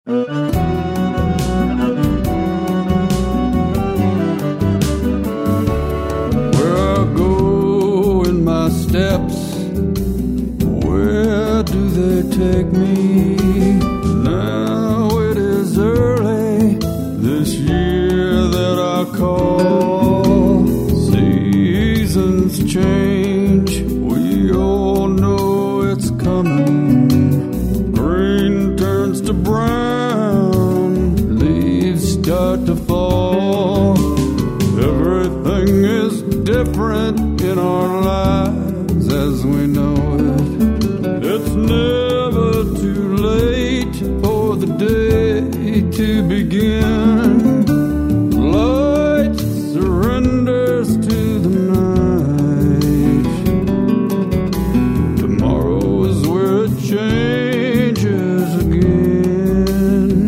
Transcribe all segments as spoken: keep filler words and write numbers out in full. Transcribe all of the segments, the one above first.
Where I go in my steps, where do they take me? Now it is early this year that I call. Seasons change, we all know it's coming. Green turns to brown, leaves start to fall. Everything is different in our lives as we know it. It's never too late for the day to begin. Light surrenders to the night. Tomorrow is where it changes again.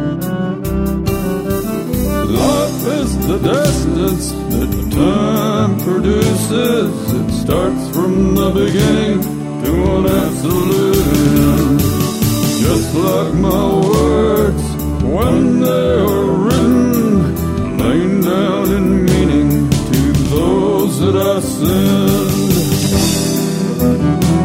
Life is the distance that time produces. It starts from the beginning to an absolute end. Just like my words when they are written, laying down in meaning to those that I send.